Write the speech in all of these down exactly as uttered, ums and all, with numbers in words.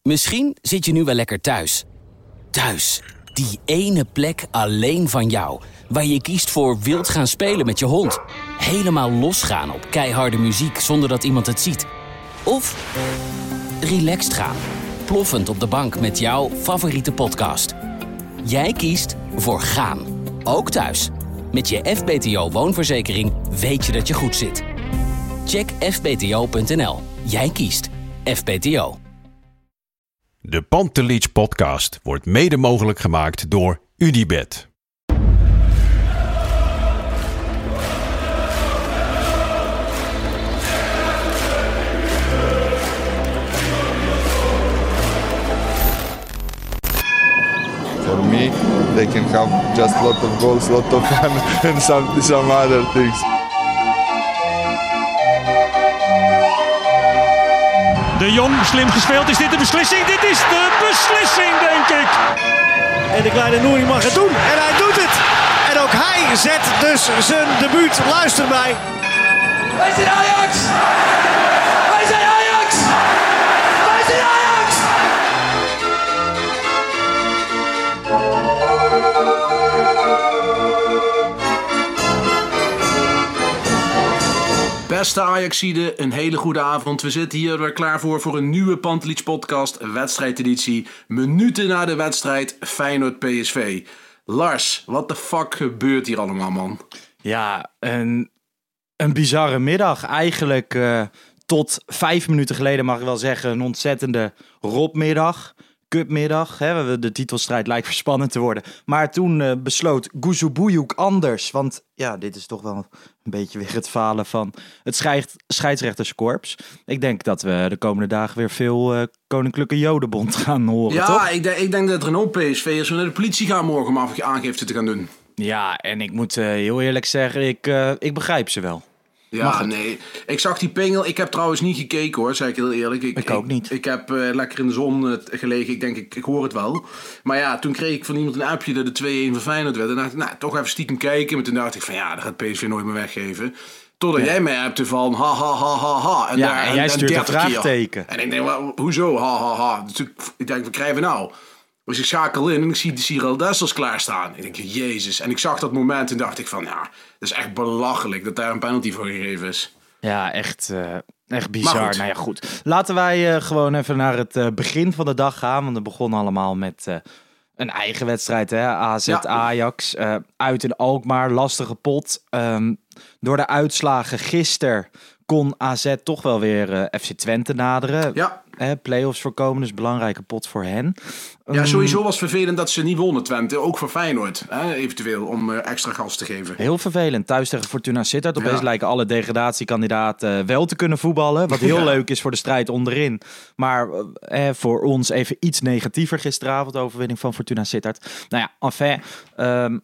Misschien zit je nu wel lekker thuis. Thuis, die ene plek alleen van jou, waar je kiest voor wild gaan spelen met je hond. Helemaal losgaan op keiharde muziek zonder dat iemand het ziet. Of relaxed gaan, ploffend op de bank met jouw favoriete podcast. Jij kiest voor gaan, ook thuis. Met je F B T O-woonverzekering weet je dat je goed zit. Check f b t o punt n l. Jij kiest F B T O. De Pantelich podcast wordt mede mogelijk gemaakt door Unibet. For me, they can have just a lot of goals, a lot of fun and some, some other things. De Jong, slim gespeeld. Is dit de beslissing? Dit is de beslissing, denk ik. En de kleine Nouri mag het doen. En hij doet het. En ook hij zet dus zijn debuut. Luister mij. Wij zijn Ajax! Wij zijn Ajax! Wij zijn Ajax! Beste Ajaxiden, een hele goede avond. We zitten hier weer klaar voor voor een nieuwe Pantelich podcast, wedstrijdeditie. Minuten na de wedstrijd Feyenoord P S V. Lars, wat de fuck gebeurt hier allemaal, man? Ja, een, een bizarre middag. Eigenlijk uh, tot vijf minuten geleden mag ik wel zeggen een ontzettende Robmiddag. Cupmiddag. Hè? De titelstrijd lijkt verspannend te worden. Maar toen uh, besloot Guzubujuk anders. Want ja, dit is toch wel een beetje weer het falen van het scheid, scheidsrechterskorps. Ik denk dat we de komende dagen weer veel uh, Koninklijke Jodenbond gaan horen, ja, toch? ik, denk, ik denk dat Renault P S V is naar de politie gaan morgen om af, aangifte te gaan doen. Ja, en ik moet uh, heel eerlijk zeggen, ik, uh, ik begrijp ze wel. Ja, nee. Ik zag die pingel. Ik heb trouwens niet gekeken, hoor, zeg ik heel eerlijk. Ik, ik ook niet. Ik, ik heb uh, lekker in de zon uh, gelegen. Ik denk, ik, ik hoor het wel. Maar ja, toen kreeg ik van iemand een appje dat de twee-een van Feyenoord werd. En dacht ik, nou, toch even stiekem kijken. Maar toen dacht ik van, ja, dat gaat P S V nooit meer weggeven. Totdat ja. jij mij appte van, ha, ha, ha, ha, ha. En, ja, daar, en, en jij stuurt een vraagteken. En ik denk, well, hoezo, ha, ha, ha. Dus ik denk, wat krijgen we nou? Dus ik schakel in en ik zie de Cyril Dessers klaarstaan. Ik denk, jezus. En ik zag dat moment en dacht ik van, ja, dat is echt belachelijk dat daar een penalty voor gegeven is. Ja, echt, uh, echt bizar. Nou ja, goed. Laten wij uh, gewoon even naar het uh, begin van de dag gaan. Want het begon allemaal met uh, een eigen wedstrijd. Hè? A Z ja. Ajax. Uh, uit in Alkmaar. Lastige pot. Um, door de uitslagen gisteren kon A Z toch wel weer uh, F C Twente naderen. Ja. Hè, play-offs voorkomen, dus belangrijke pot voor hen. Ja, um, sowieso was het vervelend dat ze niet wonnen, Twente. Ook voor Feyenoord, hè, eventueel, om uh, extra gas te geven. Heel vervelend. Thuis tegen Fortuna Sittard. Opeens ja. lijken alle degradatiekandidaten uh, wel te kunnen voetballen. Wat heel ja. leuk is voor de strijd onderin. Maar uh, voor ons even iets negatiever gisteravond. De overwinning van Fortuna Sittard. Nou ja, enfin. Um,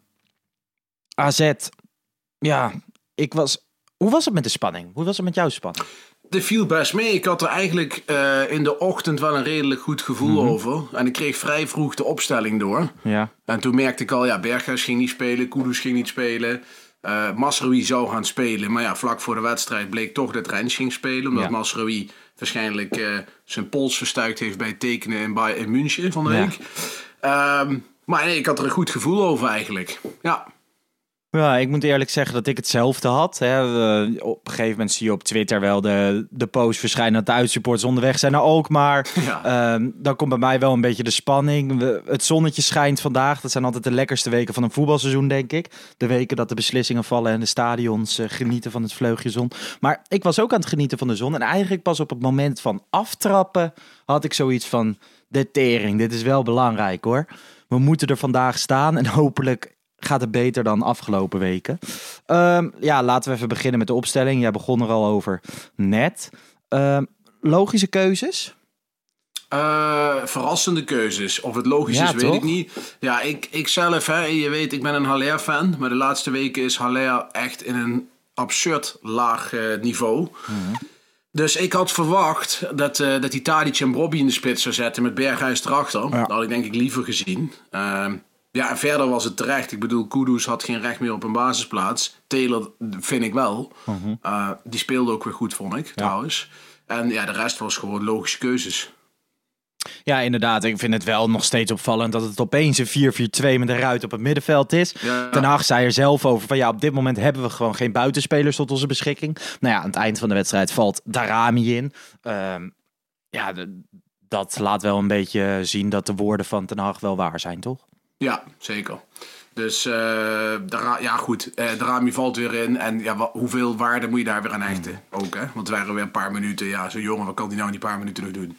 A Z. Ja, ik was... Hoe was het met de spanning? Hoe was het met jouw spanning? Het viel best mee. Ik had er eigenlijk uh, in de ochtend wel een redelijk goed gevoel mm-hmm. over. En ik kreeg vrij vroeg de opstelling door. Ja. En toen merkte ik al, ja, Berghuis ging niet spelen, Kudus ging niet spelen. Uh, Mazraoui zou gaan spelen. Maar ja, vlak voor de wedstrijd bleek toch dat Rens ging spelen. Omdat ja. Mazraoui waarschijnlijk uh, zijn pols verstuikt heeft bij het tekenen in, bij, in München van de week. Ja. Um, maar nee, ik had er een goed gevoel over eigenlijk. Ja. Ja, ik moet eerlijk zeggen dat ik hetzelfde had. Hè. Uh, op een gegeven moment zie je op Twitter wel de, de post verschijnen dat de uitsupporters onderweg zijn naar Alkmaar. Ja. Uh, dan komt bij mij wel een beetje de spanning. We, het zonnetje schijnt vandaag. Dat zijn altijd de lekkerste weken van een voetbalseizoen, denk ik. De weken dat de beslissingen vallen en de stadions uh, genieten van het vleugje zon. Maar ik was ook aan het genieten van de zon. En eigenlijk pas op het moment van aftrappen had ik zoiets van, de tering, dit is wel belangrijk hoor. We moeten er vandaag staan en hopelijk gaat het beter dan afgelopen weken. Um, ja, laten we even beginnen met de opstelling. Jij begon er al over net. Um, logische keuzes? Uh, verrassende keuzes. Of het logisch ja, is, weet toch? ik niet. Ja, ik, ik zelf, hè, je weet, ik ben een Haller-fan. Maar de laatste weken is Haller echt in een absurd laag uh, niveau. Mm-hmm. Dus ik had verwacht dat, uh, dat die Tadic en Brobby in de spits zou zetten met Berghuis erachter. Ja. Dat had ik denk ik liever gezien. Uh, Ja, en verder was het terecht. Ik bedoel, Kudus had geen recht meer op een basisplaats. Taylor vind ik wel. Uh-huh. Uh, die speelde ook weer goed, vond ik, ja. trouwens. En ja, de rest was gewoon logische keuzes. Ja, inderdaad. Ik vind het wel nog steeds opvallend dat het opeens een vier vier twee met een Ruit op het middenveld is. Ja. Ten Hag zei er zelf over van ja, op dit moment hebben we gewoon geen buitenspelers tot onze beschikking. Nou ja, aan het eind van de wedstrijd valt Daramy in. Um, ja, de, dat laat wel een beetje zien dat de woorden van Ten Hag wel waar zijn, toch? Ja, zeker. Dus uh, Dara- ja goed, uh, Daramy valt weer in. En ja, wat, hoeveel waarde moet je daar weer aan hechten? Ook hè, want het waren weer een paar minuten. Ja, zo'n jongen, wat kan die nou in die paar minuten nog doen?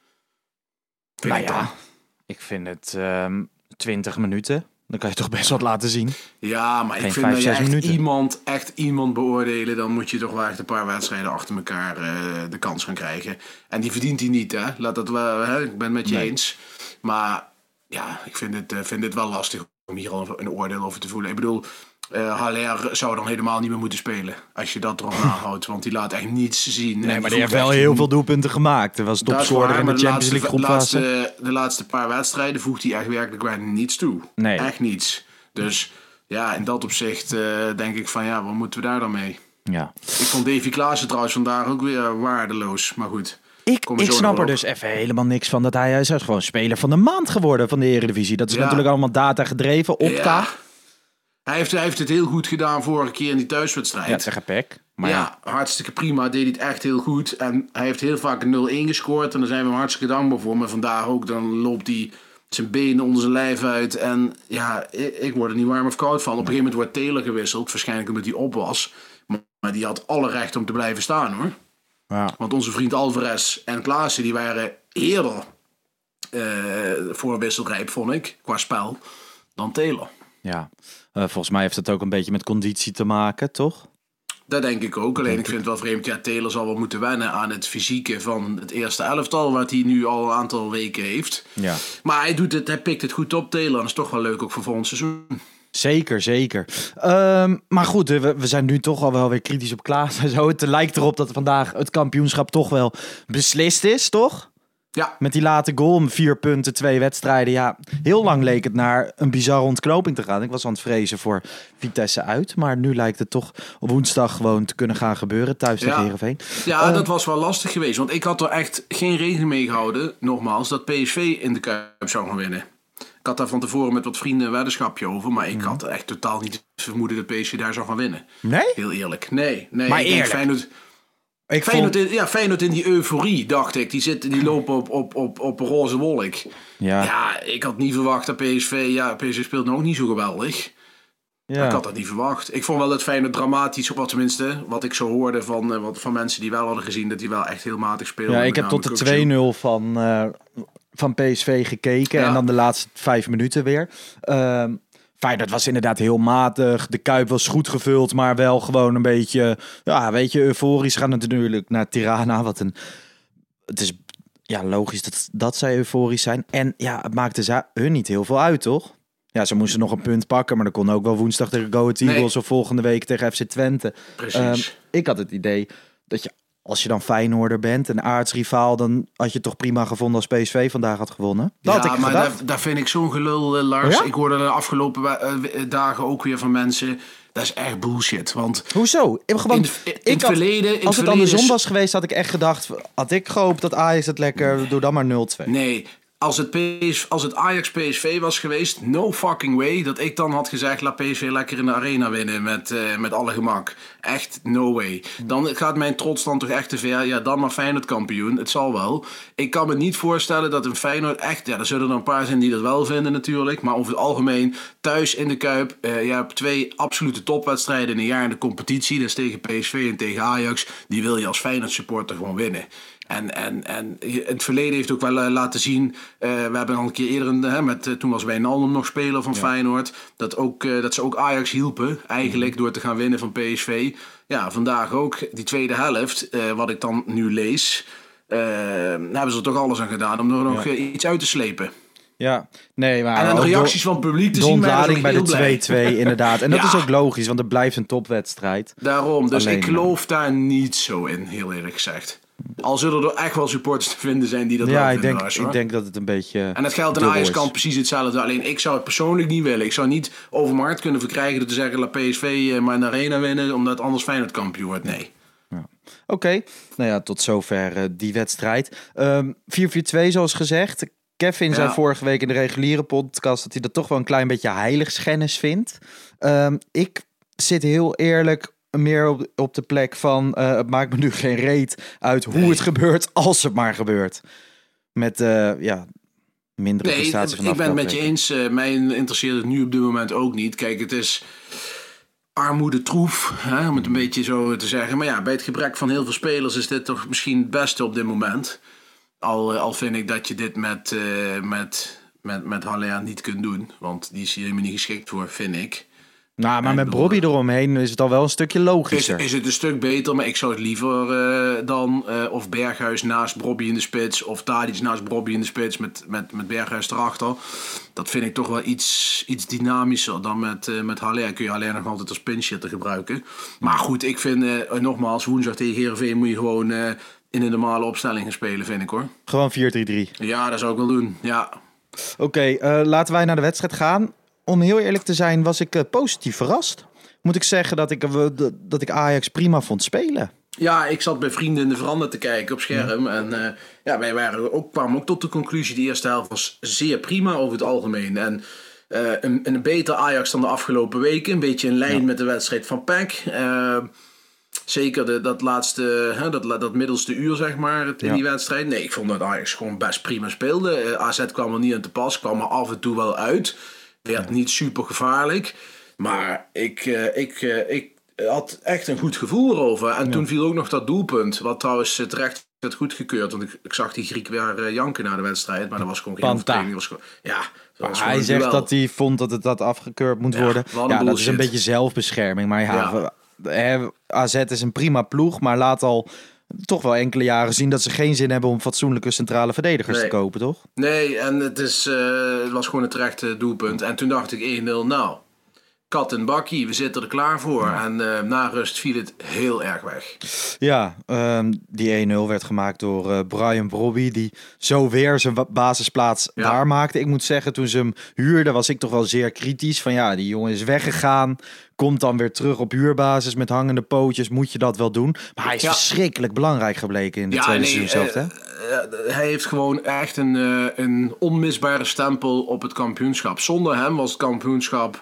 Vind nou ik ja, dan. ik vind het um, twintig minuten. Dan kan je toch best wat laten zien. Ja, maar Geen ik vind vijf, dat je echt minuten. iemand, echt iemand beoordelen... dan moet je toch wel echt een paar wedstrijden achter elkaar uh, de kans gaan krijgen. En die verdient hij niet, hè. Laat dat wel, hè? Ik ben het met je nee. eens. Maar ja, ik vind het, uh, vind het wel lastig om hier al een oordeel over te voelen. Ik bedoel, uh, Haller zou dan helemaal niet meer moeten spelen. Als je dat erop nahoudt. Want die laat echt niets zien. Nee, maar die heeft wel heel veel doelpunten gemaakt. Hij was topscorer in de Champions League groepfase. De laatste, de laatste paar wedstrijden voegt hij echt werkelijk bijna niets toe. Nee. Echt niets. Dus ja, in dat opzicht uh, denk ik van ja, wat moeten we daar dan mee? Ja. Ik vond Davy Klaassen trouwens vandaag ook weer waardeloos. Maar goed. Ik, ik snap er dus even helemaal niks van dat hij, hij is gewoon speler van de maand geworden van de Eredivisie. Dat is ja. natuurlijk allemaal data gedreven. Opta. Ja. Hij heeft, hij heeft het heel goed gedaan vorige keer in die thuiswedstrijd. Ja, tegen P E C. Maar ja, ja, hartstikke prima. Deed hij het echt heel goed. En hij heeft heel vaak een nul één gescoord. En daar zijn we hem hartstikke dankbaar voor. Maar vandaag ook, dan loopt hij zijn benen onder zijn lijf uit. En ja, ik, ik word er niet warm of koud van. Op een gegeven moment wordt Taylor gewisseld. Waarschijnlijk omdat hij op was. Maar, maar die had alle recht om te blijven staan, hoor. Ja. Want onze vriend Alvarez en Klaassen, die waren eerder uh, voor wisselrijp, vond ik, qua spel, dan Taylor. Ja, uh, volgens mij heeft het ook een beetje met conditie te maken, toch? Dat denk ik ook. Alleen ik vind het wel vreemd. Ja, Taylor zal wel moeten wennen aan het fysieke van het eerste elftal, wat hij nu al een aantal weken heeft. Ja. Maar hij doet het, hij pikt het goed op, Taylor. En dat is toch wel leuk ook voor volgend seizoen. Zeker, zeker. Um, maar goed, we, we zijn nu toch al wel weer kritisch op Klaas en zo. Het lijkt erop dat vandaag het kampioenschap toch wel beslist is, toch? Ja. Met die late goal, vier punten, twee wedstrijden. Ja, heel lang leek het naar een bizarre ontknoping te gaan. Ik was aan het vrezen voor Vitesse uit. Maar nu lijkt het toch op woensdag gewoon te kunnen gaan gebeuren. Thuis tegen ja. Heerenveen. Ja, uh, dat was wel lastig geweest. Want ik had er echt geen rekening mee gehouden, nogmaals, dat P S V in de Kuip zou gaan winnen. Ik had daar van tevoren met wat vrienden een weddenschapje over. Maar ik had echt totaal niet vermoeden dat P S V daar zou gaan winnen. Nee? Heel eerlijk. Nee. nee maar ik eerlijk? Denk Feyenoord, ik Feyenoord, vond... in, ja, Feyenoord in die euforie, dacht ik. Die, zitten, die lopen op, op, op, op een roze wolk. Ja. ja, ik had niet verwacht dat P S V... Ja, P S V speelt nou ook niet zo geweldig. Ja. Ik had dat niet verwacht. Ik vond wel dat Feyenoord dramatisch, wat tenminste, wat ik zo hoorde van, uh, wat, van mensen die wel hadden gezien, dat die wel echt heel matig speelden. Ja, ik heb tot de twee nul van... Uh... van P S V gekeken ja. en dan de laatste vijf minuten weer. Uh, Feyenoord was inderdaad heel matig. De Kuip was goed gevuld, maar wel gewoon een beetje, ja, weet je, euforisch. Gaan natuurlijk naar Tirana, wat een... Het is ja, logisch dat, dat zij euforisch zijn. En ja, het maakte ze hun niet heel veel uit, toch? Ja, ze moesten nog een punt pakken, maar dat kon ook wel woensdag tegen Go Ahead Eagles nee. of volgende week tegen F C Twente. Precies. Uh, ik had het idee dat je, als je dan Feyenoorder bent, een aardsrivaal, dan had je het toch prima gevonden als P S V vandaag had gewonnen. Dat ja, had ik maar gedacht. daar, daar vind ik zo'n gelul, Lars. Ja? Ik hoorde de afgelopen uh, dagen ook weer van mensen, dat is echt bullshit. Want hoezo? Ik, gewoon, in, in, in het had, verleden... In als het het andersom is... was geweest, had ik echt gedacht, had ik gehoopt dat Ajax het lekker, doe dan maar nul twee. Nee, als het, P S, als het Ajax P S V was geweest, no fucking way, dat ik dan had gezegd, laat P S V lekker in de arena winnen met, uh, met alle gemak. Echt no way. Dan gaat mijn trots dan toch echt te ver. Ja, dan maar Feyenoord kampioen. Het zal wel. Ik kan me niet voorstellen dat een Feyenoord echt... Ja, er zullen er een paar zijn die dat wel vinden natuurlijk. Maar over het algemeen, thuis in de Kuip. Uh, je hebt twee absolute topwedstrijden in een jaar in de competitie. Dat is tegen P S V en tegen Ajax. Die wil je als Feyenoord supporter gewoon winnen. En, en, en het verleden heeft ook wel uh, laten zien... Uh, we hebben al een keer eerder... Uh, met, uh, toen was Wijnaldum nog speler van ja. Feyenoord... Dat, ook, uh, dat ze ook Ajax hielpen... eigenlijk mm. door te gaan winnen van P S V. Ja, vandaag ook. Die tweede helft... Uh, wat ik dan nu lees... Uh, hebben ze er toch alles aan gedaan... om er nog ja. uh, iets uit te slepen. Ja, nee, maar... En aan de reacties van het publiek te de zien... De ontlading bij de twee twee, inderdaad. En dat ja. is ook logisch... want het blijft een topwedstrijd. Daarom. Dus Alleen, ik geloof daar niet zo in... heel eerlijk gezegd. Al zullen er echt wel supporters te vinden zijn die dat ja, wel ik vinden. denk, Hoor. ik denk dat het een beetje... En dat geldt aan Ajax kant precies hetzelfde. Alleen ik zou het persoonlijk niet willen. Ik zou niet over markt kunnen verkrijgen door te zeggen... laat P S V maar in de arena winnen... omdat anders Feyenoord kampioen wordt. Nee. Ja. Oké, okay. Nou ja, tot zover uh, die wedstrijd. Um, vier vier twee zoals gezegd. Kevin ja. zei vorige week in de reguliere podcast dat hij dat toch wel een klein beetje heiligschennis vindt. Um, ik zit heel eerlijk meer op, op de plek van uh, het maakt me nu geen reet uit hoe nee. het gebeurt als het maar gebeurt. Met uh, ja, mindere nee, prestaties van ik ben het met je eens. Uh, mij interesseert het nu op dit moment ook niet. Kijk, het is armoede troef, hè, om het een beetje zo te zeggen. Maar ja, bij het gebrek van heel veel spelers is dit toch misschien het beste op dit moment. Al, al vind ik dat je dit met, uh, met, met, met Haller niet kunt doen. Want die is hier helemaal niet geschikt voor, vind ik. Nou, maar en met Bobby eromheen is het al wel een stukje logischer. Is, is het een stuk beter, maar ik zou het liever uh, dan uh, of Berghuis naast Bobby in de spits, of Tadic naast Bobby in de spits met, met, met Berghuis erachter. Dat vind ik toch wel iets, iets dynamischer dan met, uh, met Haller. Kun je Haller nog altijd als pinchhitter gebruiken. Maar goed, ik vind uh, nogmaals, woensdag tegen Heerenveen moet je gewoon uh, in een normale opstelling gaan spelen, vind ik hoor. Gewoon vier drie drie. Ja, dat zou ik wel doen, ja. Oké, okay, uh, laten wij naar de wedstrijd gaan. Om heel eerlijk te zijn was ik uh, positief verrast. Moet ik zeggen dat ik, uh, dat ik Ajax prima vond spelen. Ja, ik zat bij vrienden in de veranda te kijken op scherm. Ja. En uh, ja, wij waren ook, kwamen ook tot de conclusie... de eerste helft was zeer prima over het algemeen. En uh, een, een beter Ajax dan de afgelopen weken. Een beetje in lijn ja. met de wedstrijd van P E C. Uh, zeker de, dat laatste, hè, dat, dat middelste uur, zeg maar, in ja. die wedstrijd. Nee, ik vond dat Ajax gewoon best prima speelde. Uh, A Z kwam er niet aan te pas, kwam er af en toe wel uit... werd niet super gevaarlijk. Maar ik, uh, ik, uh, ik had echt een goed gevoel erover. En ja. toen viel ook nog dat doelpunt. Wat trouwens terecht werd goedgekeurd. Want ik, ik zag die Griek weer uh, janken na de wedstrijd. Maar dat was gewoon geen verdediging. Was gewoon, ja, dat was hij zegt duel. Dat hij vond dat het dat afgekeurd moet ja, worden. Ja, dat is een beetje zelfbescherming. Maar ja, ja. A Z is een prima ploeg. Maar laat al... toch wel enkele jaren zien dat ze geen zin hebben om fatsoenlijke centrale verdedigers nee. te kopen, toch? Nee, en het, is, uh, het was gewoon een terecht doelpunt. En toen dacht ik één nul, nou, kat en bakkie, we zitten er klaar voor. Ja. En uh, na rust viel het heel erg weg. Ja, um, die één nul werd gemaakt door uh, Brian Brobby, die zo weer zijn basisplaats ja. waarmaakte. Ik moet zeggen, toen ze hem huurden was ik toch wel zeer kritisch. Van ja, die jongen is weggegaan. Komt dan weer terug op huurbasis met hangende pootjes. Moet je dat wel doen? Maar hij is ja. verschrikkelijk belangrijk gebleken in de ja, tweede nee, seizoen zelf. Hè? Uh, hij heeft gewoon echt een, uh, een onmisbare stempel op het kampioenschap. Zonder hem was het kampioenschap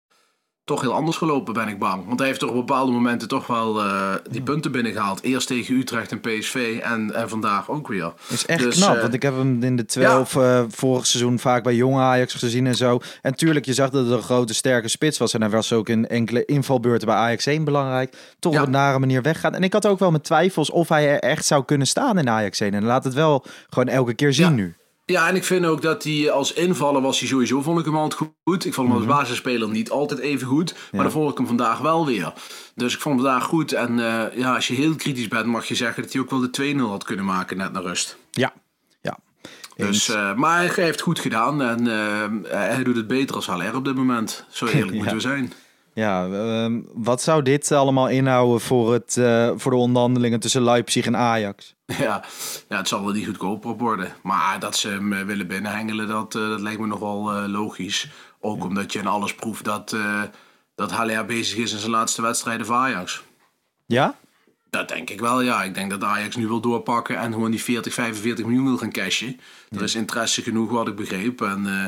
toch heel anders gelopen, ben ik bang. Want hij heeft toch op bepaalde momenten toch wel uh, die punten binnengehaald. Eerst tegen Utrecht en P S V en, en vandaag ook weer. Dat is echt dus, knap, uh, want ik heb hem in de twaalf ja. uh, vorig seizoen vaak bij jonge Ajax gezien en zo. En tuurlijk, je zag dat het een grote, sterke spits was. En hij was ook in enkele invalbeurten bij Ajax één belangrijk. Toch ja. op een nare manier weggaan. En ik had ook wel mijn twijfels of hij er echt zou kunnen staan in Ajax één. En laat het wel gewoon elke keer zien ja. nu. Ja, en ik vind ook dat hij als invaller was hij sowieso, vond ik hem altijd goed. Ik vond hem als basisspeler niet altijd even goed. Maar ja. dan vond ik hem vandaag wel weer. Dus ik vond hem vandaag goed. En uh, ja, als je heel kritisch bent, mag je zeggen dat hij ook wel de twee nul had kunnen maken net naar rust. Ja, ja. Dus, uh, maar hij heeft goed gedaan. En uh, hij doet het beter als Haller op dit moment. Zo eerlijk ja. moeten we zijn. Ja, uh, wat zou dit allemaal inhouden voor, het, uh, voor de onderhandelingen tussen Leipzig en Ajax? Ja, ja, het zal wel niet goedkoper worden. Maar dat ze hem uh, willen binnenhengelen, dat, uh, dat lijkt me nog wel uh, logisch. Ook ja. omdat je in alles proeft dat, uh, dat Haller bezig is in zijn laatste wedstrijden voor Ajax. Ja? Dat denk ik wel, ja. Ik denk dat Ajax nu wil doorpakken en gewoon die veertig, vijfenveertig miljoen wil gaan cashen. Ja. Er is interesse genoeg, wat ik begreep. En uh,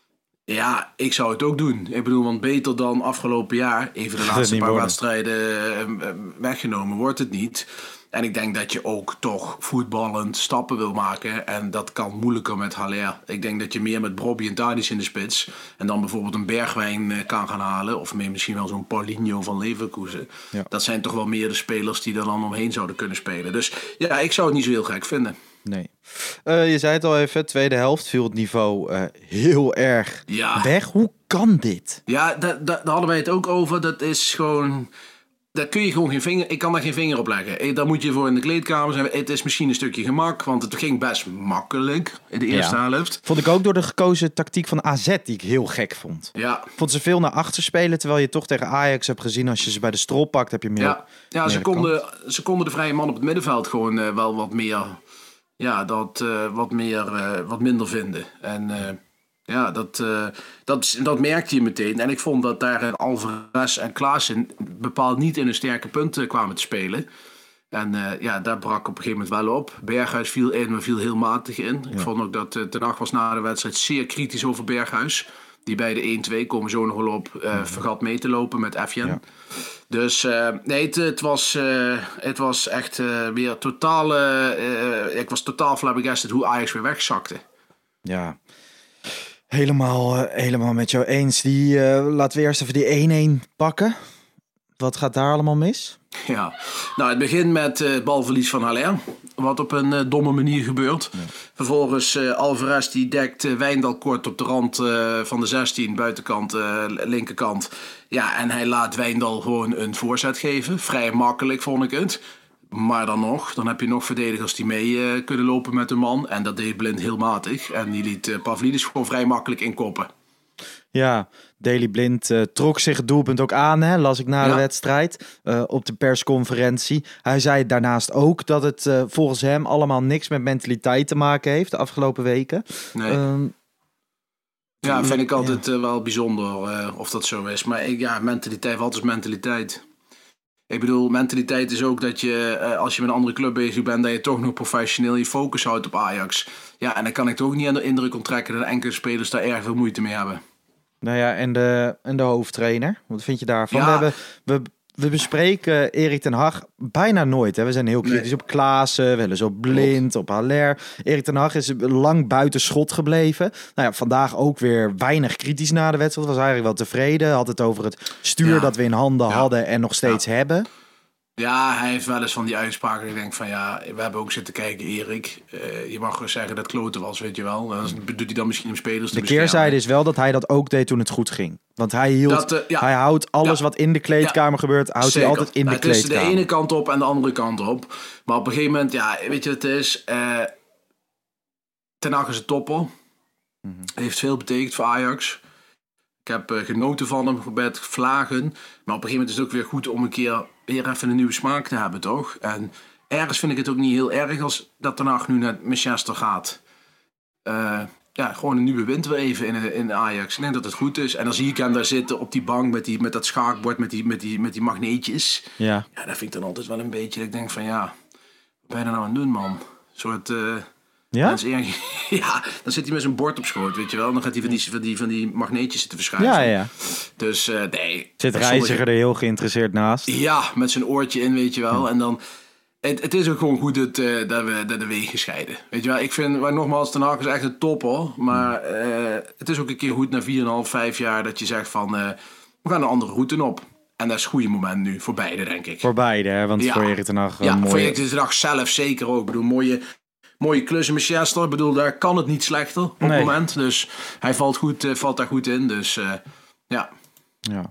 ja, ik zou het ook doen. Ik bedoel, want beter dan afgelopen jaar, even de laatste paar worden. wedstrijden uh, weggenomen, wordt het niet. En ik denk dat je ook toch voetballend stappen wil maken. En dat kan moeilijker met Haller. Ik denk dat je meer met Brobby en Tadic in de spits. En dan bijvoorbeeld een Bergwijn kan gaan halen. Of misschien wel zo'n Paulinho van Leverkusen. Ja. Dat zijn toch wel meer de spelers die er dan omheen zouden kunnen spelen. Dus ja, ik zou het niet zo heel gek vinden. Nee. Uh, je zei het al even, tweede helft viel het niveau uh, heel erg ja. weg. Hoe kan dit? Ja, da- da- daar hadden wij het ook over. Dat is gewoon... Daar kun je gewoon geen vinger... Ik kan daar geen vinger op leggen. Daar moet je voor in de kleedkamer zijn. Het is misschien een stukje gemak, want het ging best makkelijk in de eerste ja. helft. Vond ik ook door de gekozen tactiek van A Z die ik heel gek vond. Ja. Vond ze veel naar achter spelen, terwijl je toch tegen Ajax hebt gezien, als je ze bij de strop pakt, heb je meer... Ja, ja meer ze, konden, ze konden de vrije man op het middenveld gewoon uh, wel wat meer... Ja, dat uh, wat, meer, uh, wat minder vinden. En... Uh, Ja, dat, uh, dat, dat merkte je meteen. En ik vond dat daar Alvarez en Klaassen bepaald niet in een sterke punten kwamen te spelen. En uh, ja, daar brak op een gegeven moment wel op. Berghuis viel in, maar viel heel matig in. Ja. Ik vond ook dat uh, Ten Hag was na de wedstrijd zeer kritisch over Berghuis. Die bij de één twee komen zo nog wel op. Uh, ja. Vergat mee te lopen met F J N. Ja. Dus uh, nee, het, het, was, uh, het was echt uh, weer totaal... Uh, ik was totaal flabbergasted hoe Ajax weer wegzakte. Ja, helemaal, uh, helemaal met jou eens. Die, uh, laten we eerst even die één-één pakken. Wat gaat daar allemaal mis? Ja, nou het begint met uh, het balverlies van Haller. Wat op een uh, domme manier gebeurt. Ja. Vervolgens uh, Alvarez die dekt uh, Wijndal kort op de rand uh, van de zestien. Buitenkant, uh, linkerkant. Ja, en hij laat Wijndal gewoon een voorzet geven. Vrij makkelijk vond ik het. Maar dan nog, dan heb je nog verdedigers die mee uh, kunnen lopen met de man. En dat deed Blind heel matig. En die liet uh, Pavlidis gewoon vrij makkelijk inkoppen. Ja, Daley Blind uh, trok zich het doelpunt ook aan, hè, las ik na ja. de wedstrijd uh, op de persconferentie. Hij zei daarnaast ook dat het uh, volgens hem allemaal niks met mentaliteit te maken heeft de afgelopen weken. Nee. Um, ja, vind ik altijd ja. uh, wel bijzonder uh, of dat zo is. Maar ik, ja, mentaliteit, wat is mentaliteit? Ik bedoel, mentaliteit is ook dat je, uh, als je met een andere club bezig bent, dat je toch nog professioneel je focus houdt op Ajax. Ja, en dan kan ik toch ook niet aan de indruk onttrekken dat enkele spelers daar erg veel moeite mee hebben. Nou ja, en de, en de hoofdtrainer. Wat vind je daarvan? Ja. We, hebben, we, we bespreken Erik ten Hag bijna nooit. Hè? We zijn heel kritisch nee. op Klaassen, wel eens op Blind, op Haller. Erik ten Hag is lang buiten schot gebleven. Nou ja, vandaag ook weer weinig kritisch na de wedstrijd. Was eigenlijk wel tevreden. Had het over het stuur ja. dat we in handen ja. hadden en nog steeds ja. hebben. Ja, hij heeft wel eens van die uitspraken. Ik denk van ja, we hebben ook zitten kijken, Erik. Uh, je mag gewoon zeggen dat het kloten was, weet je wel. Dan doet hij dan misschien om spelers te De keerzijde is wel dat hij dat ook deed toen het goed ging. Want hij hield, dat, uh, ja. hij houdt alles ja. wat in de kleedkamer ja. gebeurt, houdt Zeker. hij altijd in nou, de kleedkamer. Het is de ene kant op en de andere kant op. Maar op een gegeven moment, ja, weet je wat het is? Uh, Ten Hag is een topper. Mm-hmm. Heeft veel betekend voor Ajax. Ik heb uh, genoten van hem met vlagen. Maar op een gegeven moment is het ook weer goed om een keer weer even een nieuwe smaak te hebben, toch? En ergens vind ik het ook niet heel erg als dat Ten Hag nu naar Manchester gaat. Uh, ja, gewoon een nieuwe wind weer even in, in Ajax. Ik denk dat het goed is. En dan zie ik hem daar zitten op die bank met, die, met dat schaakbord, met die, met, die, met die magneetjes. Ja. Ja, dat vind ik dan altijd wel een beetje. Ik denk van ja, wat ben je er nou aan het doen, man? Een soort... Uh, Ja? Ja, dan zit hij met zijn bord op schoot, weet je wel. Dan gaat hij van die, van die, van die magneetjes zitten verschuiven. Ja, ja. Dus uh, nee. Zit Reiziger er heel geïnteresseerd naast? Ja, met zijn oortje in, weet je wel. Ja. En dan... Het, het is ook gewoon goed dat, uh, dat we dat de wegen scheiden. Weet je wel, ik vind, maar nogmaals, Ten Hag is echt een topper. Maar uh, het is ook een keer goed na vier komma vijf, vijf jaar dat je zegt van... Uh, we gaan een andere route op. En dat is een goede moment nu, voor beide, denk ik. Voor beide, hè? Want ja. voor Erik ten Hag... Ja, mooie... voor Erik ten Hag zelf zeker ook. Ik bedoel, mooie... Mooie klus in Manchester. Ik bedoel, daar kan het niet slechter op nee. het moment. Dus hij valt, goed, uh, valt daar goed in. Dus uh, ja. Ja,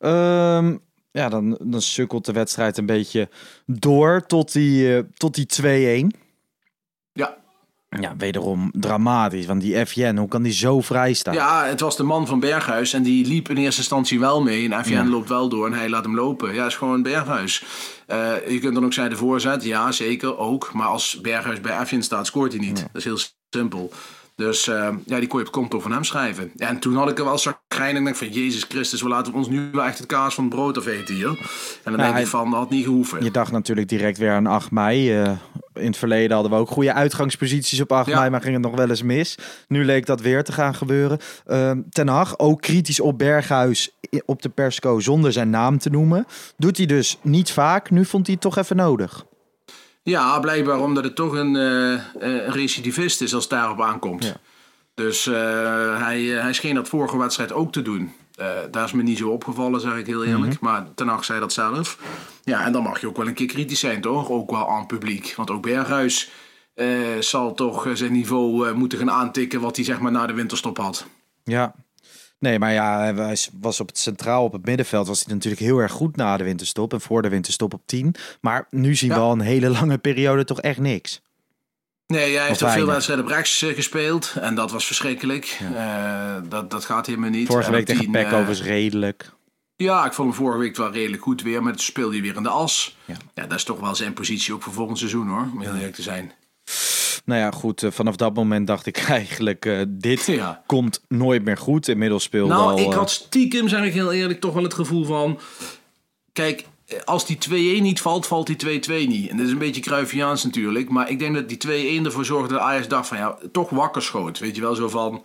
um, ja dan, dan sukkelt de wedstrijd een beetje door tot die, uh, tot die twee-een. Ja. Ja, wederom dramatisch. Want die F J N, hoe kan die zo vrij staan? Ja, het was de man van Berghuis. En die liep in eerste instantie wel mee. En F J N ja. loopt wel door en hij laat hem lopen. Ja, het is gewoon Berghuis. Uh, je kunt dan ook zeggen de voorzet. Ja, zeker, ook. Maar als Berghuis bij F J N staat, scoort hij niet. Ja. Dat is heel simpel. Dus uh, ja, die kon je op het konto van hem schrijven. Ja, en toen had ik er wel zagrijn en denk van... Jezus Christus, we laten ons nu wel echt het kaas van het brood afeten hier. En dan nou, denk hij, ik van, dat had niet gehoeven. Je dacht natuurlijk direct weer aan acht mei. Uh, in het verleden hadden we ook goede uitgangsposities op acht ja. mei... maar ging het nog wel eens mis. Nu leek dat weer te gaan gebeuren. Uh, Ten Hag, ook kritisch op Berghuis op de persco... zonder zijn naam te noemen. Doet hij dus niet vaak. Nu vond hij het toch even nodig. Ja, blijkbaar omdat het toch een, uh, een recidivist is als het daarop aankomt. Ja. Dus uh, hij, hij scheen dat vorige wedstrijd ook te doen. Uh, daar is me niet zo opgevallen, zeg ik heel eerlijk. Mm-hmm. Maar Ten Hag zei dat zelf. Ja, en dan mag je ook wel een keer kritisch zijn, toch? Ook wel aan het publiek. Want ook Berghuis uh, zal toch zijn niveau uh, moeten gaan aantikken... wat hij zeg maar na de winterstop had. Ja. Nee, maar ja, hij was op het centraal, op het middenveld... was hij natuurlijk heel erg goed na de winterstop... en voor de winterstop op tien. Maar nu zien ja. we al een hele lange periode toch echt niks. Nee, hij heeft ook veel wedstrijden op rechts uh, gespeeld... en dat was verschrikkelijk. Ja. Uh, dat, dat gaat helemaal niet. Vorige week tegen Pek uh, overigens redelijk. Ja, ik vond hem vorige week wel redelijk goed weer... maar toen speelde hij weer in de as. Ja. Ja, dat is toch wel zijn positie ook voor volgend seizoen, hoor. Om heel eerlijk te zijn. Nou ja, goed, uh, vanaf dat moment dacht ik eigenlijk... Uh, dit ja. komt nooit meer goed. Inmiddels speelde nou, al... Nou, ik uh... had stiekem, zeg ik heel eerlijk, toch wel het gevoel van... Kijk, als die twee-een niet valt, valt die twee-twee niet. En dat is een beetje Cruyffiaans natuurlijk. Maar ik denk dat die twee-een ervoor zorgde dat Ajax dacht van ja, toch wakker schoot. Weet je wel, zo van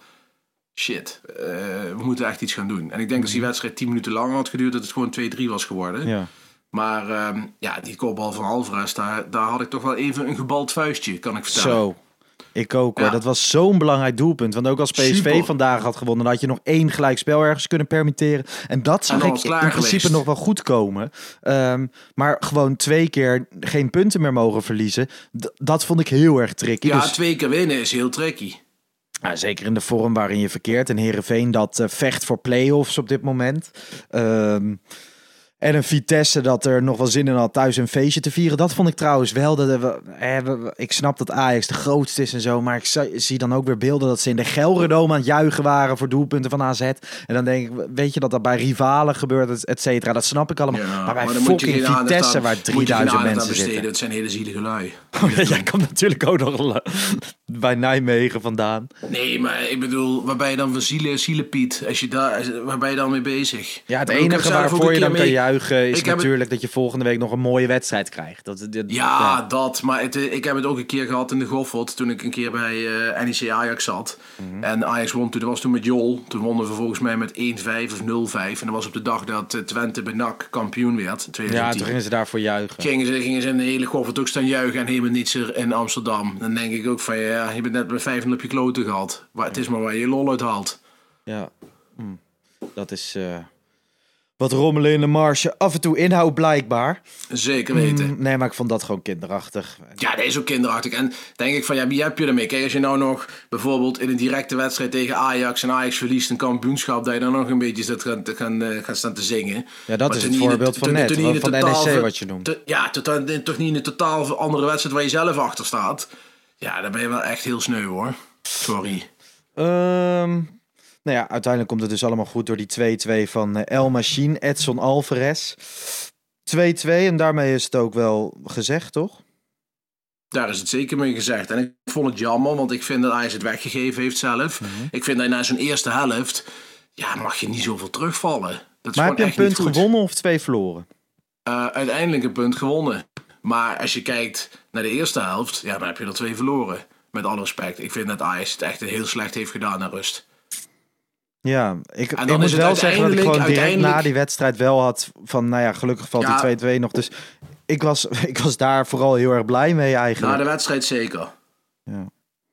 shit, uh, we moeten echt iets gaan doen. En ik denk mm. dat die wedstrijd tien minuten langer had geduurd, dat het gewoon twee-drie was geworden. Ja. Maar um, ja, die kopbal van Alvarez, daar, daar had ik toch wel even een gebald vuistje, kan ik vertellen. Zo. Ik ook hoor. Ja. Dat was zo'n belangrijk doelpunt. Want ook als P S V Super. vandaag had gewonnen, dan had je nog één gelijkspel ergens kunnen permitteren. En dat zag en ik in principe geweest. nog wel goed komen. Um, maar gewoon twee keer geen punten meer mogen verliezen. D- dat vond ik heel erg tricky. Ja, dus... twee keer winnen is heel tricky. Ja, zeker in de vorm waarin je verkeert. En Heerenveen dat uh, vecht voor play-offs op dit moment. Um, En een Vitesse dat er nog wel zin in had thuis een feestje te vieren. Dat vond ik trouwens wel. Dat we, eh, we, ik snap dat Ajax de grootste is en zo. Maar ik zie dan ook weer beelden dat ze in de Gelredome aan het juichen waren voor doelpunten van A Z. En dan denk ik, weet je dat dat bij rivalen gebeurt, et cetera. Dat snap ik allemaal. Ja, maar bij maar fucking Vitesse aan, waar drieduizend mensen zitten. Het zijn hele zielige lui. Oh, ja, jij komt natuurlijk ook nog bij Nijmegen vandaan. Nee, maar ik bedoel, waar ben je dan van zielen, zielenpiet? Als je daar, waar ben je dan mee bezig? Ja, het enige waarvoor je dan kan juichen is ik natuurlijk het... dat je volgende week nog een mooie wedstrijd krijgt. Dat, dat, ja, ja, dat. Maar het, ik heb het ook een keer gehad in de Goffert toen ik een keer bij uh, N E C Ajax zat. Mm-hmm. En Ajax won toen, dat was toen met Jol. Toen wonnen we volgens mij met één vijf of nul vijf. En dat was op de dag dat Twente bij N A C kampioen werd. Ja, toen gingen ze daarvoor juichen. Gingen ze, gingen ze in de hele Goffert ook staan juichen en helemaal niets er in Amsterdam. Dan denk ik ook van ja, je bent net met vijf nul op je kloten gehad. Maar het is maar waar je lol uit haalt. Ja, hm. dat is... Uh... Wat rommelen in de marge. Af en toe inhoud blijkbaar. Zeker weten. Mm, nee, maar ik vond dat gewoon kinderachtig. Ja, dat is ook kinderachtig. En denk ik van, ja, wie heb je ermee? Kijk, als je nou nog bijvoorbeeld in een directe wedstrijd tegen Ajax en Ajax verliest een kampioenschap, dat je dan nog een beetje zit gaan, gaan, uh, gaan staan te zingen. Ja, dat maar is het voorbeeld van net, van, van de N E C wat je noemt. Te, ja, tot, toch niet in een totaal andere wedstrijd waar je zelf achter staat. Ja, dan ben je wel echt heel sneu, hoor. Sorry. Um... Nou ja, uiteindelijk komt het dus allemaal goed door die twee-twee van uh, El Machine, Edson Alvarez. twee-twee en daarmee is het ook wel gezegd, toch? Daar is het zeker mee gezegd. En ik vond het jammer, want ik vind dat hij het weggegeven heeft zelf. Mm-hmm. Ik vind dat na zo'n eerste helft, ja, mag je niet zoveel terugvallen. Dat is maar heb je een punt gewonnen of twee verloren? Uh, uiteindelijk een punt gewonnen. Maar als je kijkt naar de eerste helft, ja, dan heb je er twee verloren. Met alle respect. Ik vind dat Ajax het echt heel slecht heeft gedaan naar rust. Ja, ik, ik moet wel zeggen dat ik gewoon direct na die wedstrijd wel had van, nou ja, gelukkig valt ja, die twee-twee nog. Dus ik was, ik was daar vooral heel erg blij mee eigenlijk. Na de wedstrijd zeker. Ja.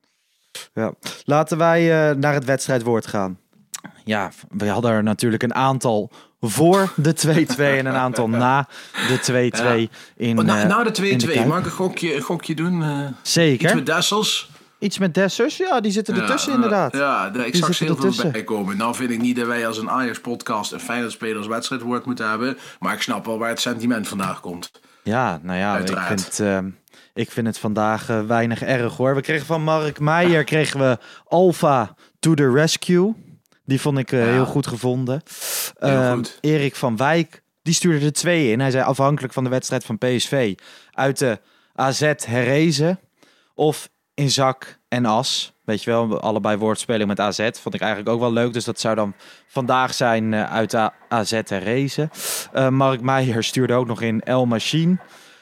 Ja. Laten wij uh, naar het wedstrijdwoord gaan. Ja, we hadden er natuurlijk een aantal voor de twee-twee en een aantal na de twee-twee. Ja. In, oh, na, na de twee-twee, mag ik een gokje, een gokje doen? Uh, Zeker. Iets met Dessels? Iets met Dessers, ja, die zitten ertussen ja, inderdaad. Ja, ik die zag ze heel veel voorbij komen. Nou vind ik niet dat wij als een Ajax-podcast een Feyenoord-spelers wedstrijdwoord moeten hebben. Maar ik snap wel waar het sentiment vandaag komt. Ja, nou ja, ik vind, uh, ik vind het vandaag uh, weinig erg hoor. We kregen van Mark Meijer kregen we Alpha to the Rescue. Die vond ik uh, ja. heel goed gevonden. Heel uh, goed. Erik van Wijk, die stuurde er twee in. Hij zei afhankelijk van de wedstrijd van P S V uit de A Z herrezen of in zak en as. Weet je wel, allebei woordspeling met A Z. Vond ik eigenlijk ook wel leuk. Dus dat zou dan vandaag zijn uh, uit de A Z herrezen. Uh, Mark Meijer stuurde ook nog in El Machine.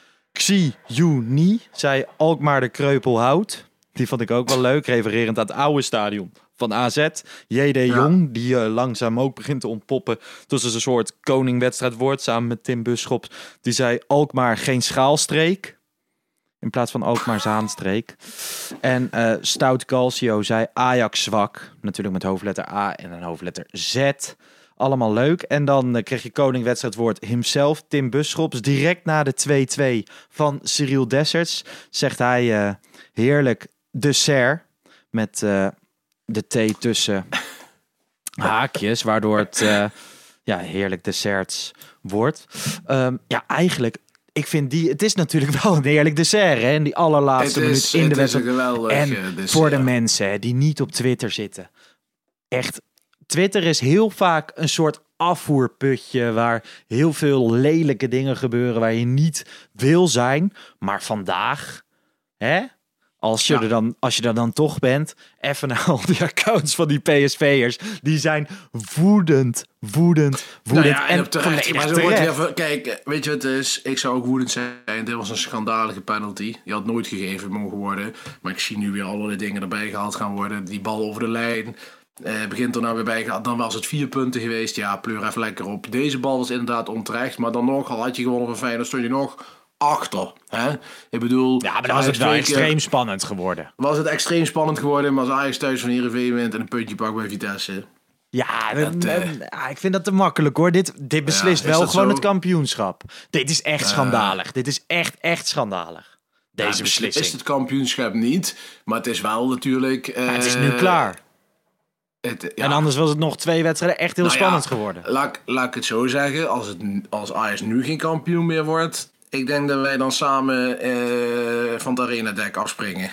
Xi Yu zei Alkmaar de Kreupel houdt. Die vond ik ook wel leuk. Refererend aan het oude stadion van A Z. J D ja. Jong, die uh, langzaam ook begint te ontpoppen. Tussen een soort koningwedstrijd wordt samen met Tim Buschops. Die zei Alkmaar geen schaalstreek. In plaats van Alkmaar Zaanstreek. En uh, Stout Calcio zei Ajax zwak. Natuurlijk met hoofdletter A en een hoofdletter Z. Allemaal leuk. En dan uh, kreeg je koningwedstrijdwoord himself, Tim Buschops. Direct na de twee-twee van Cyril Desserts zegt hij uh, heerlijk dessert. Met uh, de T tussen haakjes. Waardoor het uh, ja, heerlijk desserts wordt. Um, ja, eigenlijk... Ik vind die, het is natuurlijk wel een heerlijk dessert, hè? In die allerlaatste minuut in de wedstrijd. En dessert. Voor de mensen hè, die niet op Twitter zitten. Echt, Twitter is heel vaak een soort afvoerputje waar heel veel lelijke dingen gebeuren waar je niet wil zijn. Maar vandaag, hè? Als je, Ja. er dan, als je er dan toch bent, even naar al die accounts van die P S V'ers. Die zijn woedend, woedend, woedend. Nou ja, en, op terecht. volledig Maar zo wordt terecht. weer van- kijk, weet je wat het is? Ik zou ook woedend zijn. Dit was een schandalige penalty. Die had nooit gegeven mogen worden. Maar ik zie nu weer allerlei dingen erbij gehaald gaan worden. Die bal over de lijn. Eh, begint er nou weer bij gehaald. Dan was het vier punten geweest. Ja, pleur even lekker op. Deze bal was inderdaad onterecht. Maar dan nog, al had je gewonnen van Feyenoord, stond je nog achter. Hè? Ik bedoel... Ja, maar dan was het wel extreem spannend geworden. Was het extreem spannend geworden. Maar als Ajax thuis van Heerenveen wint en een puntje pakt bij Vitesse... Ja, Dat, eh, eh, ja, ik vind dat te makkelijk hoor. Dit, dit beslist Ja, is wel dat gewoon zo? het kampioenschap. Dit is echt schandalig. Dit is echt, echt schandalig. Deze Ja, beslissing. is het kampioenschap niet. Maar het is wel natuurlijk... eh, Ja, het is nu klaar. Het, ja. En anders was het nog twee wedstrijden echt heel Nou ja, spannend geworden. Laat, laat ik het zo zeggen. Als, het, als Ajax nu geen kampioen meer wordt... Ik denk dat wij dan samen eh, van het arenadek afspringen.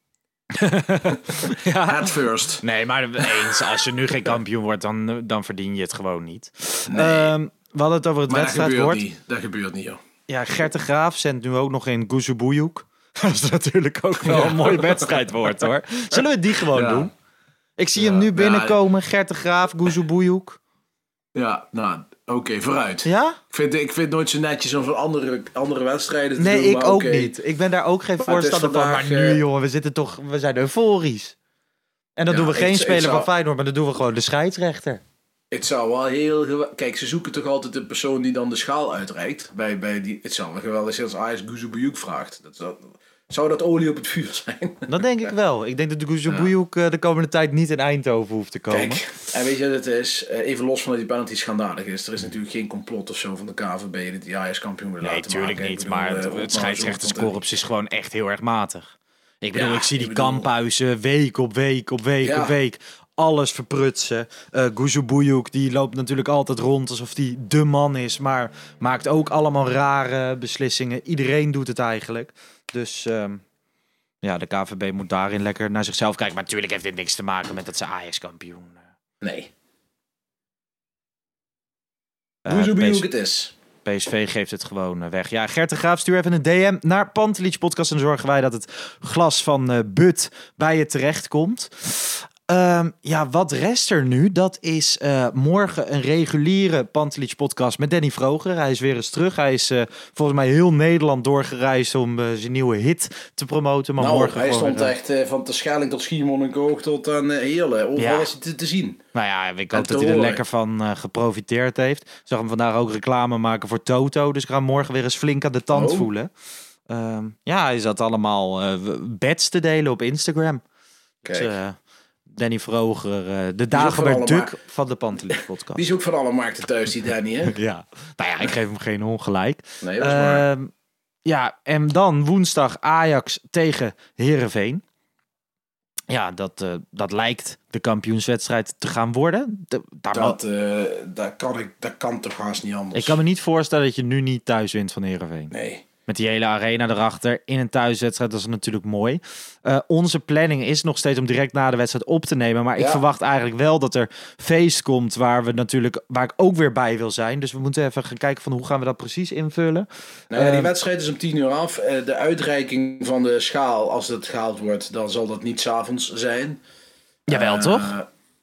Ja. At first. Nee, maar eens, als je nu geen kampioen wordt, dan, dan verdien je het gewoon niet. Nee. Ehm, we hadden het over het Maar dat gebeurt wedstrijdwoord. niet. Dat gebeurt niet, joh. Ja, Gert de Graaf zendt nu ook nog in Guzubuyuk. Dat is natuurlijk ook wel een mooi wedstrijdwoord hoor. Zullen we die gewoon Ja. doen? Ik zie Ja. hem nu Ja. binnenkomen. Gert de Graaf, Guzubuyuk. Ja, nou, oké, okay, vooruit. Ja? Ik vind, ik vind het nooit zo netjes om van andere, andere wedstrijden te Nee, doen. ik maar ook oké. niet. Ik ben daar ook geen Maar het is voorstander van. Maar vandaag, nu, eh, jongen, we zitten toch, we zijn euforisch. En dan Ja, doen we geen ik- ik speler zou- van Feyenoord, maar dan doen we gewoon de scheidsrechter. Het zou wel heel, heel... Kijk, ze zoeken toch altijd de persoon die dan de schaal uitreikt. Bij, bij die, het zou wel geweldig zijn als Ajax Guzubuyuk vraagt. Dat zou, zou dat olie op het vuur zijn? Dat denk ik wel. Ik denk dat de Guzubuyuk eh, de komende tijd niet in Eindhoven hoeft te komen. Kijk, en weet je wat het is? Eh, Even los van dat die penalty schandalig is. Er is natuurlijk geen complot of zo van de K V B dat die Ajax kampioen wil Nee, laten tuurlijk maken. Ik niet. bedoel, Maar eh, het, op het maar scheidsrechterskorps is gewoon echt heel erg matig. Ik bedoel, Ja, ik zie die ik bedoel- kamphuizen week op week op week Ja. op week. Alles verprutsen. Uh, Guzubuyuk, die loopt natuurlijk altijd rond alsof hij de man is. Maar maakt ook allemaal rare beslissingen. Iedereen doet het eigenlijk. Dus um, ja, de K V B moet daarin lekker naar zichzelf kijken. Maar natuurlijk heeft dit niks te maken met dat ze Ajax kampioen. Uh, Nee. uh, Guzubuyuk P S- het is. P S V geeft het gewoon uh, weg. Ja, Gert de Graaf, stuur even een D M naar Pantelich Podcast. En dan zorgen wij dat het glas van uh, But bij je terecht komt. Um, ja, wat rest er nu? Dat is uh, morgen een reguliere Pantelich podcast met Danny Vroger. Hij is weer eens terug. Hij is uh, volgens mij heel Nederland doorgereisd om uh, zijn nieuwe hit te promoten. Maar Nou, morgen hij gewoon, stond uh, echt uh, van Terschelling tot Schiermonnikoog tot aan uh, Heerlen. Overal Ja. is hij te, te zien. Nou ja, ik En hoop te dat hij er horen. lekker van uh, geprofiteerd heeft. Ik zag hem vandaag ook reclame maken voor Toto. Dus ik ga hem morgen weer eens flink aan de tand Oh. voelen. Um, ja, hij zat allemaal uh, bets te delen op Instagram. Kijk. Dus, uh, Danny Vroger, uh, de van Dagobert alle Duck ma- van de Pantelich podcast. Die is ook van alle markten thuis, die Danny, hè? Ja, nou ja, ik geef hem geen ongelijk. Nee, dat is waar. Ehm, ja, en dan woensdag Ajax tegen Heerenveen. Ja, dat, uh, dat lijkt de kampioenswedstrijd te gaan worden. De, daar Dat, uh, dat, kan ik, dat kan toch haast niet anders. Ik kan me niet voorstellen dat je nu niet thuis wint van Heerenveen. Nee. Met die hele arena erachter in een thuiswedstrijd, dat is natuurlijk mooi. Uh, onze planning is nog steeds om direct na de wedstrijd op te nemen. Maar ik Ja. verwacht eigenlijk wel dat er feest komt waar we natuurlijk, waar ik ook weer bij wil zijn. Dus we moeten even gaan kijken van hoe gaan we dat precies invullen. Nou ja, die Uh, wedstrijd is om tien uur af. Uh, de uitreiking van de schaal, als het gehaald wordt, dan zal dat niet 's avonds zijn. Jawel, Uh, toch?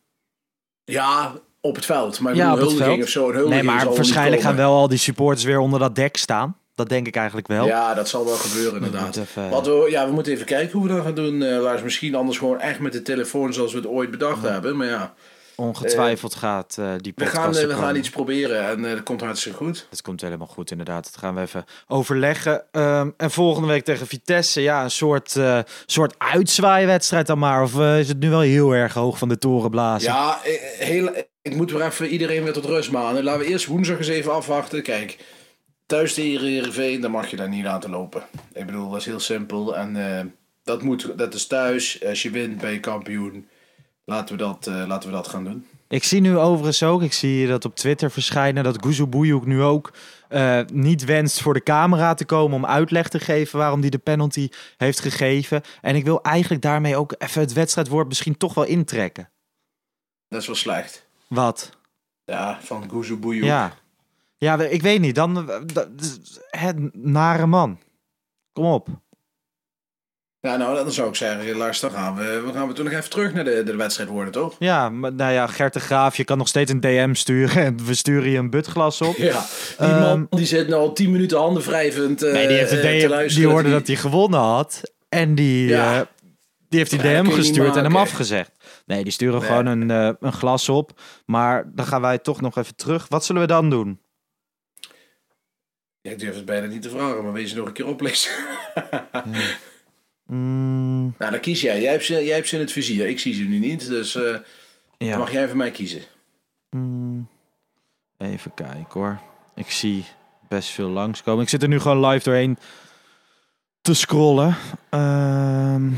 Ja, op het veld. Maar ik Ja, bedoel, op het huldiging veld. of zo. Een huldiging Nee, maar zal er waarschijnlijk niet gaan komen. wel al die supporters weer onder dat dek staan. Dat denk ik eigenlijk wel. Ja, dat zal wel gebeuren inderdaad. moeten even- Wat we, ja, we moeten even kijken hoe we dat gaan doen. Uh, Lars, misschien anders gewoon echt met de telefoon zoals we het ooit bedacht hebben. Maar ja, Ongetwijfeld gaat uh, die we podcast gaan, uh, er we komen. gaan iets proberen en uh, dat komt hartstikke goed. Dat komt helemaal goed, inderdaad. Dat gaan we even overleggen. Um, en volgende week tegen Vitesse, ja, een soort, uh, soort uitzwaaiwedstrijd dan maar. Of uh, is het nu wel heel erg hoog van de toren blazen? Ja, eh, heel, ik moet weer even iedereen weer tot rust manen. Laten we eerst woensdag eens even afwachten. Kijk, thuis tegen Heerenveen, dan mag je daar niet laten lopen. Ik bedoel, dat is heel simpel. En uh, dat, moet, dat is thuis. Als je wint, ben je kampioen. Laten we dat, uh, laten we dat gaan doen. Ik zie nu overigens ook, ik zie dat op Twitter verschijnen, dat Guzubuyuk nu ook uh, niet wenst voor de camera te komen om uitleg te geven waarom hij de penalty heeft gegeven. En ik wil eigenlijk daarmee ook even het wedstrijdwoord misschien toch wel intrekken. Dat is wel slecht. Wat? Ja, van Guzubuyuk. Ja. Ja, ik weet niet. Dan het nare man. Kom op. Ja, nou, dan zou ik zeggen, luister, dan gaan we, we gaan we toen nog even terug naar de, de wedstrijd worden, toch? Ja, maar nou ja, Gert de Graaf, je kan nog steeds een D M sturen en we sturen je een butglas op. Ja, die man um, die zit nou al tien minuten handen wrijvend uh, nee, die heeft de D M, te luisteren. Die hoorde die... dat hij gewonnen had en die, ja. uh, die heeft die ja, D M gestuurd en hem afgezegd. Nee, die sturen nee. gewoon een, uh, een glas op. Maar dan gaan wij toch nog even terug. Wat zullen we dan doen? Ja, ik durf het bijna niet te vragen, maar wees je nog een keer oplezen. ja. mm. Nou, dan kies jij. Jij hebt, ze, jij hebt ze in het vizier. Ik zie ze nu niet, dus uh, ja. mag jij voor mij kiezen. Mm. Even kijken hoor. Ik zie best veel langskomen. Ik zit er nu gewoon live doorheen te scrollen. Uh,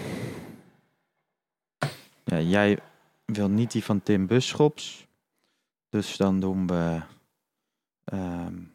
ja, jij wil niet die van Tim Busschops. Dus dan doen we... Um,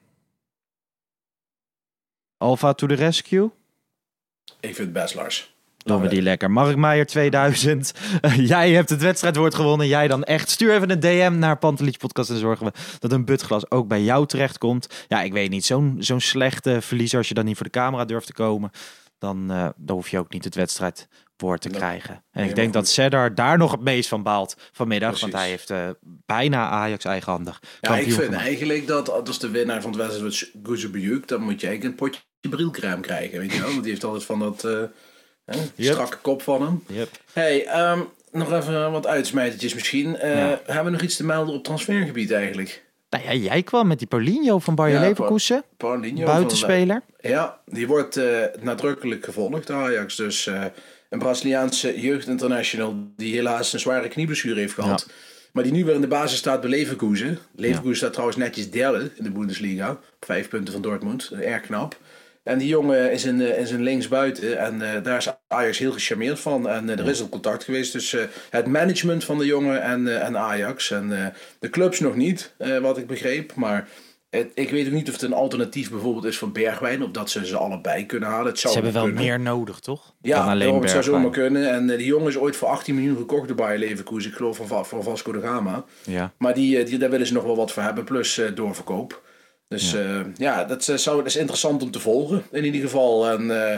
Alpha to the Rescue. Ik vind het best, Lars. Doen we die lekker. Mark Meijer tweeduizend. Uh, jij hebt het wedstrijdwoord gewonnen. Jij dan echt. Stuur even een D M naar Pantelich Podcast en zorgen we dat een butglas ook bij jou terechtkomt. Ja, ik weet niet. Zo'n, zo'n slechte verliezer als je dan niet voor de camera durft te komen. Dan, uh, dan hoef je ook niet het wedstrijdwoord te krijgen. En nee, ik denk dat Seddar daar nog het meest van baalt vanmiddag. Precies. Want hij heeft uh, bijna Ajax eigenhandig. Ja, ik vind gemaakt. eigenlijk dat als de winnaar van het wedstrijd wordt Guzebujuk, dan moet je eigenlijk een potje brilcrème krijgen. Weet je wel? Want die heeft altijd van dat... Uh, Hè? Yep. Strakke kop van hem. Yep. Hey, um, nog even wat uitsmijtertjes misschien. Uh, ja. Hebben we nog iets te melden op transfergebied eigenlijk? Nou ja, jij kwam met die Paulinho van Bayer ja, Leverkusen. Pa- Paulinho buitenspeler. Van, ja, die wordt uh, nadrukkelijk gevolgd door Ajax. Dus uh, een Braziliaanse jeugdinternational die helaas een zware knieblessure heeft gehad. Ja. Maar die nu weer in de basis staat bij Leverkusen. Leverkusen ja. staat trouwens netjes derde in de Bundesliga. Op vijf punten van Dortmund. Erg knap. En die jongen is een, is een linksbuiten en uh, daar is Ajax heel gecharmeerd van. En uh, er is al contact geweest tussen uh, het management van de jongen en, uh, en Ajax. En uh, de clubs nog niet, uh, wat ik begreep. Maar het, ik weet ook niet of het een alternatief bijvoorbeeld is voor Bergwijn. Of dat ze ze allebei kunnen halen. Het zou ze hebben wel kunnen. meer nodig, toch? Ja, dan alleen het zou zomaar kunnen. En uh, die jongen is ooit voor achttien miljoen gekocht door Bayer Leverkusen. Ik geloof van, van Vasco da Gama. Ja. Maar die, die, daar willen ze nog wel wat voor hebben. Plus uh, doorverkoop. Dus ja, uh, ja dat, uh, zou, dat is interessant om te volgen in ieder geval. En uh,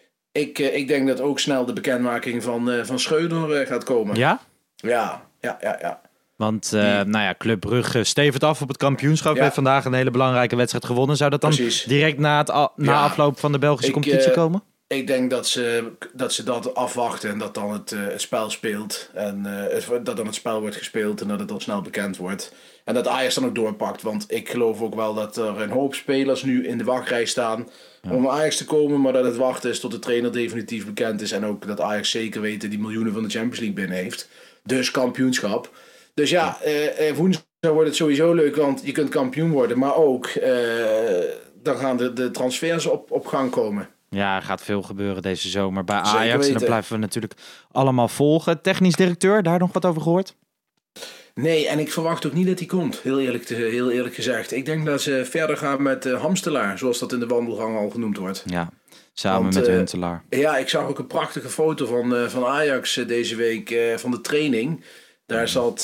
ik, uh, ik denk dat ook snel de bekendmaking van, uh, van Schreuder uh, gaat komen. Ja? Ja, ja, ja. ja. Want uh, nou ja, Club Brugge stevend af op het kampioenschap. Ja. Heeft vandaag een hele belangrijke wedstrijd gewonnen. Zou dat dan Precies. direct na, het a- na ja. afloop van de Belgische ik, competitie uh, komen? Ik denk dat ze, dat ze dat afwachten en dat dan het, uh, het spel speelt. En uh, het, dat dan het spel wordt gespeeld en dat het dan snel bekend wordt. En dat Ajax dan ook doorpakt. Want ik geloof ook wel dat er een hoop spelers nu in de wachtrij staan ja. om Ajax te komen. Maar dat het wachten is tot de trainer definitief bekend is. En ook dat Ajax zeker weten die miljoenen van de Champions League binnen heeft. Dus kampioenschap. Dus ja, uh, woensdag wordt het sowieso leuk. Want je kunt kampioen worden. Maar ook, uh, dan gaan de, de transfers op, op gang komen. Ja, er gaat veel gebeuren deze zomer bij Ajax. En dat blijven we natuurlijk allemaal volgen. Technisch directeur, daar nog wat over gehoord? Nee, en ik verwacht ook niet dat hij komt, heel eerlijk, te, heel eerlijk gezegd. Ik denk dat ze verder gaan met uh, Hamstelaar, zoals dat in de wandelgang al genoemd wordt. Ja, samen Want, met uh, Huntelaar. Ja, ik zag ook een prachtige foto van, uh, van Ajax uh, deze week uh, van de training. Daar zat...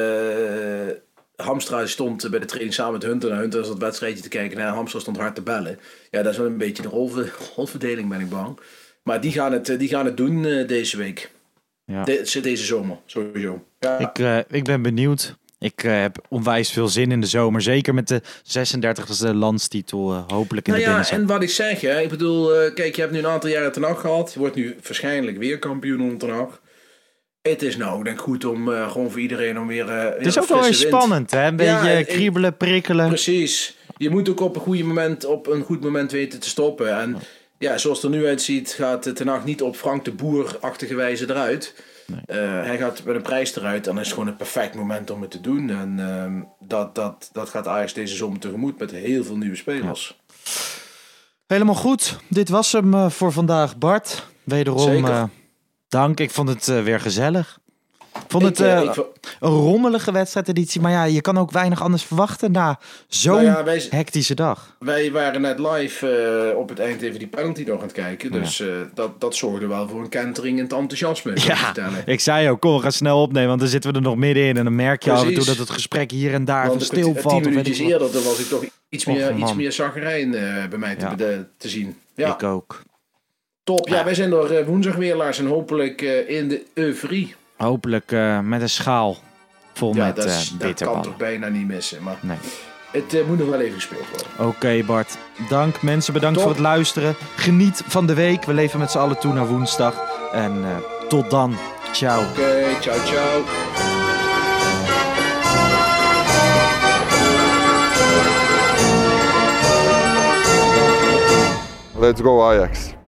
Uh, Hamstra stond bij de training samen met Hunter. Hunter zat het wedstrijdje te kijken en Hamstra stond hard te bellen. Ja, dat is wel een beetje de rolver, rolverdeling, ben ik bang. Maar die gaan het, die gaan het doen uh, deze week. Ja. De, deze zomer, sowieso. Ja. Ik, uh, ik ben benieuwd. Ik uh, heb onwijs veel zin in de zomer. Zeker met de zesendertigste landstitel uh, hopelijk in nou de ja, binnenzak. En wat ik zeg, hè, ik bedoel, uh, kijk, je hebt nu een aantal jaren Ten Hag gehad. Je wordt nu waarschijnlijk weer kampioen onder Ten Hag. Het is nou, denk ik, goed om uh, gewoon voor iedereen om weer... Uh, het is ook wel eens spannend, hè? Een beetje ja, kriebelen, prikkelen. Precies. Je moet ook op een, goede moment, op een goed moment weten te stoppen. En ja, zoals het er nu uitziet, gaat Ten Hag niet op Frank de Boer-achtige wijze eruit. Nee. Uh, hij gaat met een prijs eruit en dat is gewoon een perfect moment om het te doen. En uh, dat, dat, dat gaat Ajax deze zomer tegemoet met heel veel nieuwe spelers. Ja. Helemaal goed. Dit was hem uh, voor vandaag, Bart. Wederom... Uh, dank, ik vond het uh, weer gezellig. Ik vond ik, het uh, ik, een rommelige wedstrijdeditie, maar ja, je kan ook weinig anders verwachten na zo'n nou ja, wij, hectische dag. Wij waren net live uh, op het eind even die penalty nog aan het kijken, dus ja. uh, dat, dat zorgde wel voor een kentering in het enthousiasme. Ja, ik zei ook, kom, we gaan snel opnemen, want dan zitten we er nog middenin en dan merk je Precies. af en toe dat het gesprek hier en daar want stilvalt. Tien minuutjes eerder, dan was ik toch iets meer, Och, iets meer zagrijn uh, bij mij te, ja. te zien. Ja. Ik ook. Top, ja, wij zijn er uh, woensdag weer, Lars. En hopelijk uh, in de euforie. Hopelijk uh, met een schaal vol ja, met dat, is, uh, dat kan toch bijna niet missen. Maar nee. Het uh, moet nog wel even gespeeld worden. Oké okay, Bart, dank mensen, bedankt Top. voor het luisteren. Geniet van de week, we leven met z'n allen toe naar woensdag. En uh, tot dan, ciao. Oké, okay, ciao ciao. Let's go Ajax.